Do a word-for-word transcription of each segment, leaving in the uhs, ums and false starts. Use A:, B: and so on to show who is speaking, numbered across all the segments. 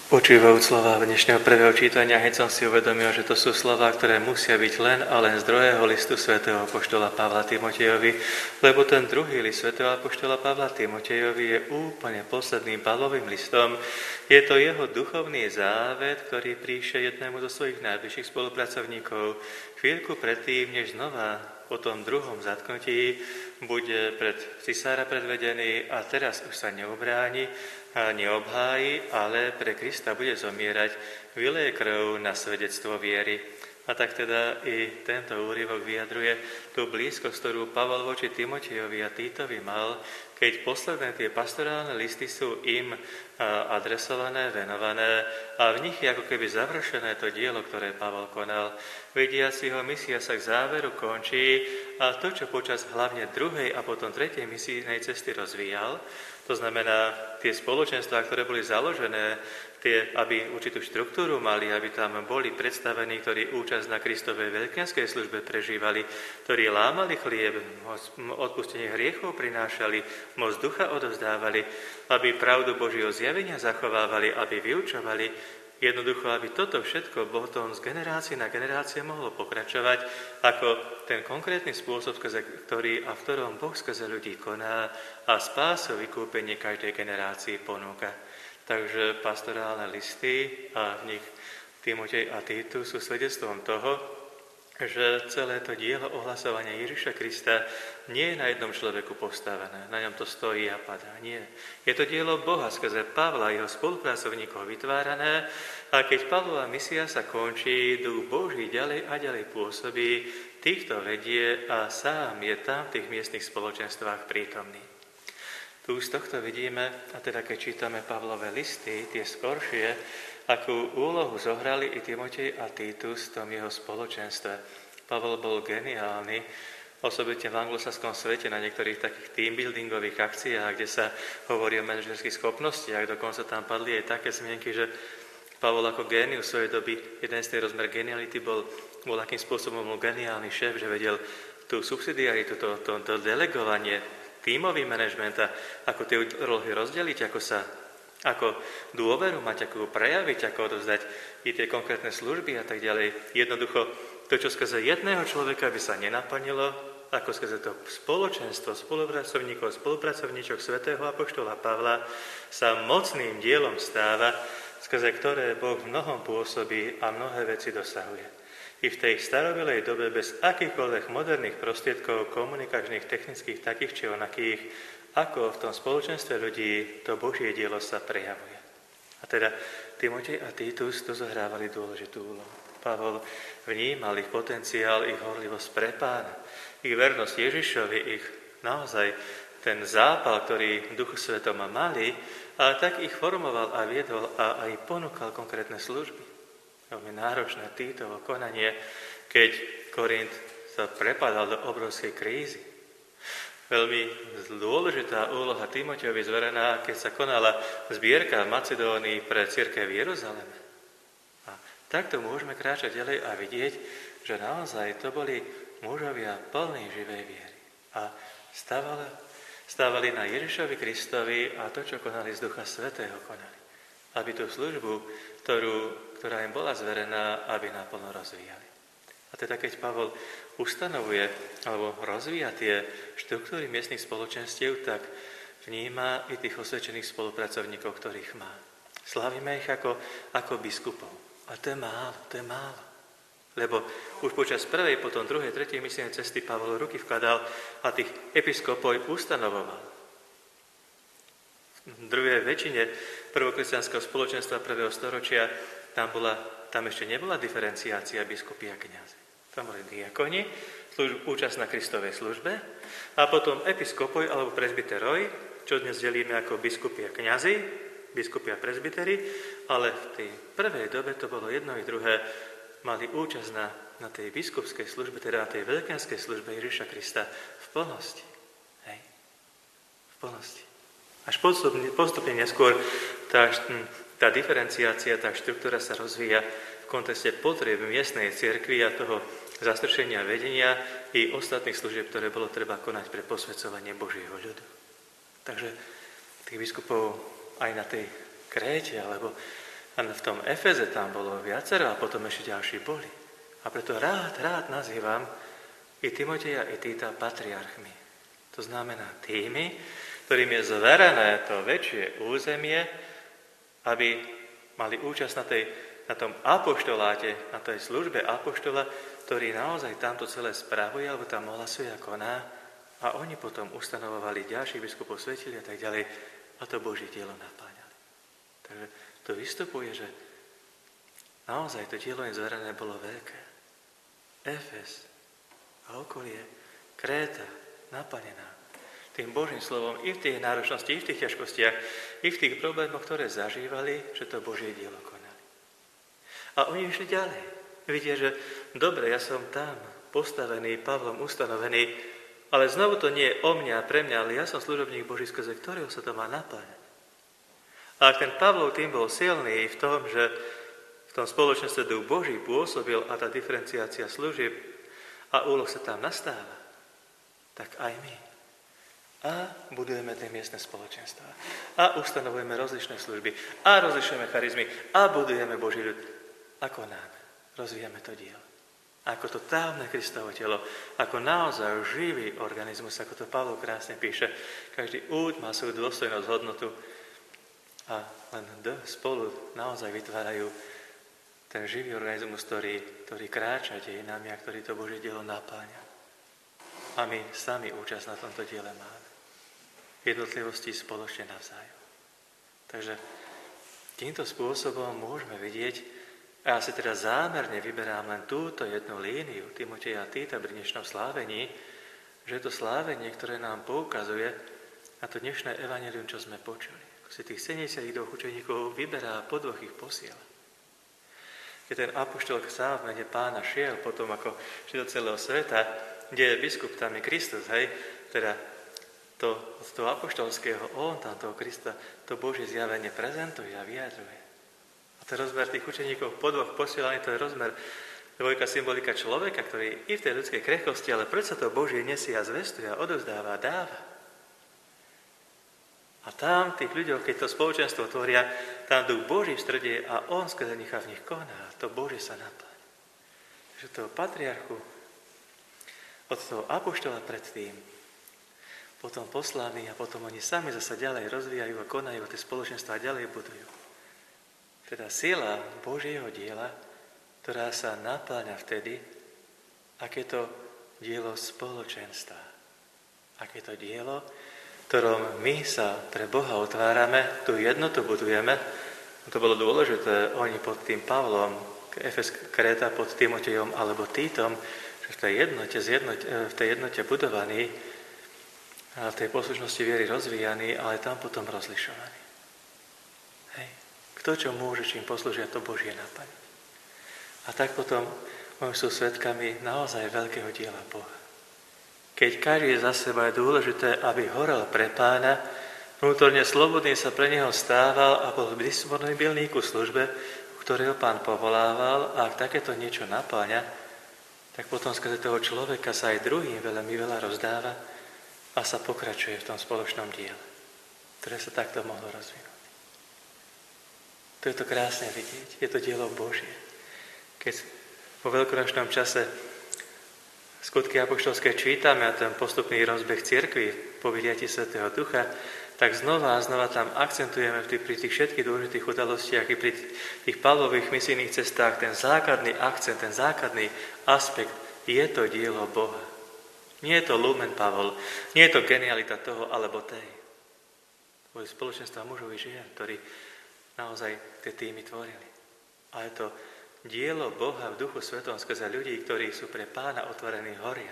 A: Počúvajúc slova dnešného prvého čítania, hneď som si uvedomil, že to sú slova, ktoré musia byť len a len z druhého listu svätého apoštola Pavla Timotejovi, lebo ten druhý list svätého apoštola Pavla Timotejovi je úplne posledným Pavlovým listom. Je to jeho duchovný závet, ktorý píše jednému zo svojich najbližších spolupracovníkov chvíľku predtým, než znova po tom druhom zatknutí bude pred cisára predvedený a teraz už sa neobráni a neobhájí, ale pre Krista bude zomierať, vyleje krv na svedectvo viery. A tak teda i tento úryvok vyjadruje tú blízkosť, ktorú Pavol voči Timotejovi a Títovi mal, keď posledné tie pastorálne listy sú im adresované, venované a v nich je ako keby završené to dielo, ktoré Pavol konal. Vidia si ho, misia sa k záveru končí a to, čo počas hlavne druhej a potom tretej misijnej cesty rozvíjal, to znamená tie spoločenstvá, ktoré boli založené, tie, aby určitú štruktúru mali, aby tam boli predstavení, ktorí účasť na Kristovej veľkňazskej službe prežívali, ktorí lámali chlieb, odpustenie hriechov prinášali, moc ducha odovzdávali, aby pravdu Božieho zjavenia zachovávali, aby vyučovali. Jednoducho, aby toto všetko potom z generácie na generácie mohlo pokračovať ako ten konkrétny spôsob, ktorý a v ktorom Boh skrze ľudí koná a spásu vykúpenie každej generácii ponúka. Takže pastorálne listy a v nich Timotej a Titus sú svedectvom toho, že celé to dielo ohlasovania Ježiša Krista nie je na jednom človeku postavené, na ňom to stojí a padá, nie. Je to dielo Boha skrze Pavla a jeho spolupracovníkov vytvárané a keď Pavlova misia sa končí, Duch Boží ďalej a ďalej pôsobí, týchto vedie a sám je tam v tých miestnych spoločenstvách prítomný. Tu z tohto vidíme, a teda keď čítame Pavlové listy, tie skoršie, akú úlohu zohrali i Timotej a Titus v tom jeho spoločenstve. Pavol bol geniálny, osobitne v anglosaskom svete na niektorých takých teambuildingových akciách, kde sa hovorí o manažerských schopnostiach. Dokonca tam padli aj také zmienky, že Pavol ako génius svojej doby, jeden z tej rozmer geniality bol, bol akým spôsobom bol geniálny šéf, že vedel tú subsidiaritu, to, to, to delegovanie, tímový manažment a ako tie úlohy rozdeliť, ako sa ako dôveru mať, ako prejaviť, ako odovzdať i tie konkrétne služby a tak ďalej. Jednoducho, to, čo skrze jedného človeka by sa nenaplnilo, ako skrze to spoločenstvo spolupracovníkov, spolupracovníčok svätého apoštola Pavla sa mocným dielom stáva, skrze ktoré Boh v mnohom pôsobí a mnohé veci dosahuje. I v tej starobilej dobe bez akýchkoľvek moderných prostriedkov, komunikačných, technických, takých či onakých, ako v tom spoločenstve ľudí to Božie dielo sa prejavuje. A teda Timotej a Titus to zohrávali dôležitú úlohu. Pavol vnímal ich potenciál, ich horlivosť pre Pána, ich vernosť Ježišovi, ich naozaj ten zápal, ktorý v Duchu Svetom mali, a tak ich formoval a viedol a aj ponúkal konkrétne služby. Veľmi náročné Títovo konanie, keď Korint sa prepadal do obrovskej krízy. Veľmi dôležitá úloha Timotejovi zverená, keď sa konala zbierka v Macedónii pre cirkev v Jeruzaleme. A takto môžeme kráčať ďalej a vidieť, že naozaj to boli mužovia plní živej viery. A stávali, stávali na Ježišovi Kristovi a to, čo konali z Ducha Svätého, konali. Aby tú službu, ktorú, ktorá im bola zverená, aby naplno rozvíjali. A teda keď Pavol ustanovuje alebo rozvíja tie štruktúry miestnych spoločenstiev, tak vníma i tých osvedčených spolupracovníkov, ktorých má. Slavíme ich ako, ako biskupov. A to je málo, to je málo. Lebo už počas prvej, potom druhej, tretej misijnej cesty Pavol ruky vkladal a tých episkopov ustanovoval. V druhej väčšine prvokresťanského spoločenstva prvého storočia tam, bola, tam ešte nebola diferenciácia biskupy a kňazi. Tam boli diakoni, služb, účasť na Kristovej službe a potom episkopoj alebo presbyteroj, čo dnes delíme ako biskupy a kňazi, biskupy a presbyteri, ale v tej prvej dobe to bolo jedno i druhé, mali účasť na, na tej biskupskej službe, teda na tej veľkňazskej službe Ježiša Krista v plnosti. Hej? V plnosti. Až postupne, postupne neskôr tá, tá diferenciácia, tá štruktúra sa rozvíja v kontexte potrieb miestnej cirkvi a toho zastršenia vedenia i ostatných služieb, ktoré bolo treba konať pre posväcovanie Božieho ľudu. Takže tých biskupov aj na tej Kréte alebo A v tom Efeze tam bolo viacero a potom ešte ďalší boli. A preto rád, rád nazývam i Timoteja, i Týta patriarchmi. To znamená tými, ktorým je zverené to väčšie územie, aby mali účasť na, tej, na tom apoštoláte, na tej službe apoštola, ktorý naozaj tamto celé spravuje, alebo tam ohlasuje a koná. A oni potom ustanovovali ďalších biskupov, svetili a tak ďalej. A to Božie dielo napáňali. Takže to vystupuje, že naozaj to dielo im zverené bolo veľké. Efes a okolie, Kréta, naplnená tým Božím slovom i v tých náročnosti, i v tých ťažkostiach, i v tých problémoch, ktoré zažívali, že to Božie dielo konali. A oni išli ďalej. Vidia, že dobre, ja som tam postavený, Pavlom ustanovený, ale znovu to nie je o mňa a pre mňa, ale ja som služobník Boží, skrze ktorého sa to má napájať. A ak ten Pavlov tým bol silný v tom, že v tom spoločenstve duch Boží pôsobil a tá diferenciácia služieb a úloh sa tam nastáva, tak aj my. A budujeme tie miestne spoločenstvá. A ustanovujeme rozličné služby. A rozlišujeme charizmy. A budujeme Boží ľud. Ako nám. Rozvíjame to dielo. Ako to távne Kristovo telo. Ako naozaj živý organizmus, ako to Pavol krásne píše. Každý úd má svoju dôstojnosť, hodnotu. A len D spolu naozaj vytvárajú ten živý organizmus, ktorý, ktorý kráča dejinami a ktorý to Božie dielo napáňa. A my sami účasť na tomto diele máme. Jednotlivosti spoločne navzájom. Takže týmto spôsobom môžeme vidieť, a ja si teda zámerne vyberám len túto jednu líniu Timoteja a Týta pri dnešnom slávení, že je to slávenie, ktoré nám poukazuje na to dnešné evanjelium, čo sme počuli. Ako si tých sedemdesiatdva učeníkov vyberá, po dvoch ich posiela. Keď ten apoštol sám v mene Pána šiel, potom ako šiel do celého sveta, kde je biskup, tam je Kristus, hej, teda to, z toho apoštolského, on tam toho Krista, to Božie zjavenie prezentuje a vyjadruje. A ten rozmer tých učeníkov po dvoch posielaní, to je rozmer, dvojka symbolika človeka, ktorý i v tej ľudskej krehkosti, ale predsa to Božie nesie a zvestuje a odovzdáva a dáva. A tam tých ľuďov, keď to spoločenstvo tvoria, tam duch Boží v strede a on skrze nich a v nich koná. To Božie sa napáňa. Takže toho patriarchu, od toho apoštola predtým, potom poslaní a potom oni sami zasa ďalej rozvíjajú a konajú a tie spoločenstva ďalej budujú. Teda sila Božieho diela, ktorá sa napáňa vtedy, ak je to dielo spoločenstva. Ak je to dielo, ktorom my sa pre Boha otvárame, tú jednotu budujeme. To bolo dôležité, oni pod tým Pavlom, Efes, Kréta pod Timotejom alebo Týtom, že v tej jednote, v tej jednote budovaní a v tej poslušnosti viery rozvíjaní, ale tam potom rozlišovaní. Hej. Kto čo môže, čím poslúžia, to Božie naplniť. A tak potom oni sú svedkami naozaj veľkého diela Boha. Keď každý za seba je dôležité, aby horel pre Pána, vnútorne slobodný sa pre neho stával a bol disponibilný ku službe, ktorého Pán povolával, a ak takéto niečo napáňa, tak potom skrze toho človeka sa aj druhým veľmi veľa rozdáva a sa pokračuje v tom spoločnom diele, ktoré sa takto mohlo rozvinúť. To je to krásne vidieť, je to dielo Božie. Keď po veľkonočnom čase Skutky apoštolské čítame a ten postupný rozbeh cirkvi po vyliatí Svätého Ducha, tak znova a znova tam akcentujeme pri tých všetkých dôležitých udalostiach i pri tých Pavlových misijných cestách ten základný akcent, ten základný aspekt, je to dielo Boha. Nie je to lumen Pavol, nie je to genialita toho alebo tej. Boli spoločenstva mužov i žien, ktorí naozaj tie týmy tvorili. A je to dielo Boha v Duchu Svetom skrze ľudí, ktorí sú pre Pána otvorení, horia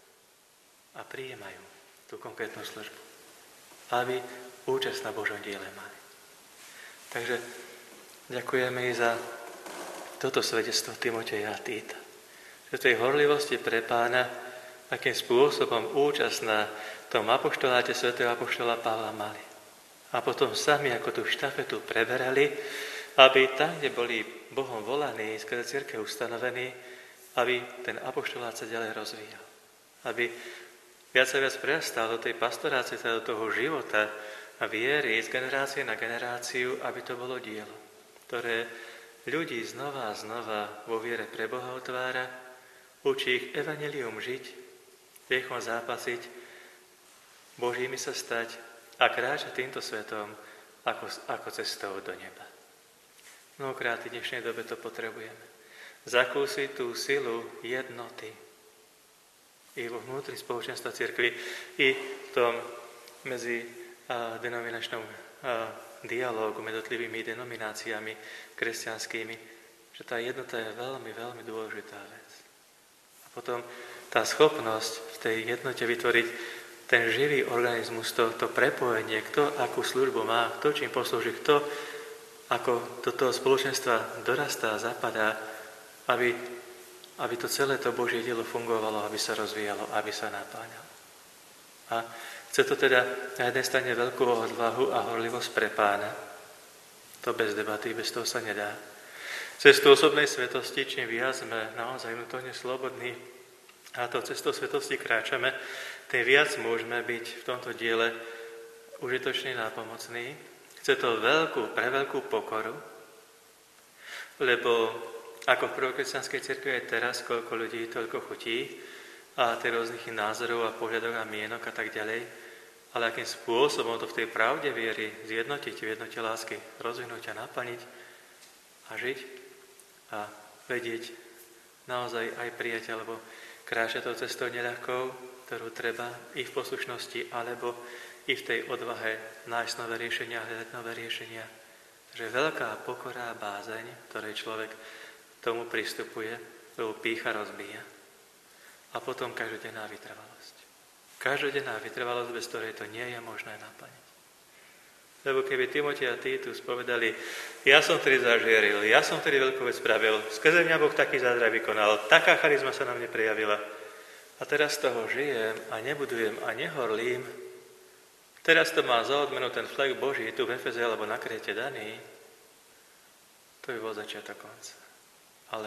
A: a prijímajú tú konkrétnu službu, aby účasť na Božom diele mali. Takže ďakujeme i za toto svedectvo Timoteja a Týta. Že tej horlivosti pre Pána, akým spôsobom účasť na tom apoštoláte svätého apoštola Pavla mali. A potom sami ako tú štafetu preberali, aby tam, kde boli Bohom volaní, skrze cirkev ustanovení, aby ten apoštolát sa ďalej rozvíjal. Aby viac a viac prerastal do tej pastorácie, do toho života a viery z generácie na generáciu, aby to bolo dielo. ktoré ľudí znova a znova vo viere pre Boha otvára, učí ich evanjelium žiť, riechom zápasiť, Božími sa stať a kráčať týmto svetom ako, ako cestou do neba. Mnohokrát v dnešnej dobe to potrebujeme. Zakúsiť tú silu jednoty i vo vnútri spoločenstva cirkvi, i v tom medzi a, denominačnom a, dialógu medzi jednotlivými denomináciami kresťanskými, že tá jednota je veľmi, veľmi dôležitá vec. A potom tá schopnosť v tej jednote vytvoriť ten živý organizmus, to, to prepojenie, kto akú službu má, kto čím poslúži, kto ako do toho spoločenstva dorastá, zapadá, aby, aby to celé to Božie dielo fungovalo, aby sa rozvíjalo, aby sa napáňalo. A chce to teda na jednej strane veľkú odvahu a horlivosť pre Pána. To bez debaty, bez toho sa nedá. Cestou osobnej svetosti, čím viac sme naozaj vnútorne slobodní a to cestou svetosti kráčame, tým viac môžeme byť v tomto diele užitočný, nápomocný. Chce to veľkú, preveľkú pokoru, lebo ako v prvokresťanskej cirkvi aj teraz, koľko ľudí, toľko chutí a tie rôznych názorov a pohľadov a mienok a tak ďalej, ale akým spôsobom to v tej pravde viery zjednotiť, v jednote lásky, rozvinúť a naplniť a žiť a vedieť naozaj aj prijať, alebo kráčať tou cestou neľahkou, ktorú treba i v poslušnosti, alebo i v tej odvahe nájsť nové riešenia, hľadať nové riešenia. Takže veľká pokora a bázeň, ktorej človek tomu pristupuje, lebo pýcha rozbíja. A potom každodenná vytrvalosť. Každodenná vytrvalosť, bez ktorej to nie je možné naplniť. Lebo keby Timotej a Titus povedali, ja som vtedy zažieril, ja som vtedy veľkú vec spravil, skrze mňa Boh taký zázrak vykonal, taká charizma sa na mne prejavila. A teraz z toho žijem a nebudujem a nehorlím. Teraz to má za odmenu ten flek Boží tu v Efeze alebo na Kréte daný. To by bol začiatok konca. Ale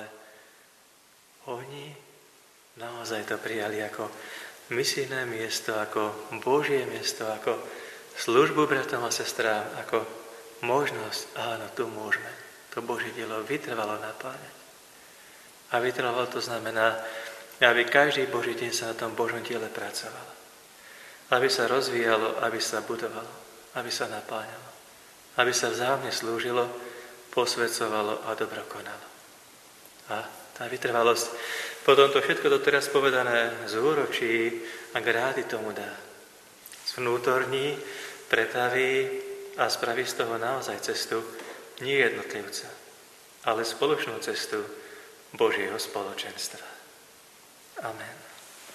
A: oni naozaj to prijali ako misijné miesto, ako Božie miesto, ako službu bratom a sestrám, ako možnosť, áno, tu môžeme. To Božie dielo vytrvalo napáňať. A vytrvalo to znamená, aby každý Boží deň sa na tom Božom diele pracovalo. Aby sa rozvíjalo, aby sa budovalo, aby sa napáňalo. Aby sa vzájomne slúžilo, posvedcovalo a dobro konalo. A tá vytrvalosť, potom to všetko doteraz povedané zúročí a grády tomu dá. Zvnútorní, pretaví a spraví z toho naozaj cestu nie jednotlivca, ale spoločnú cestu Božieho spoločenstva. Amen.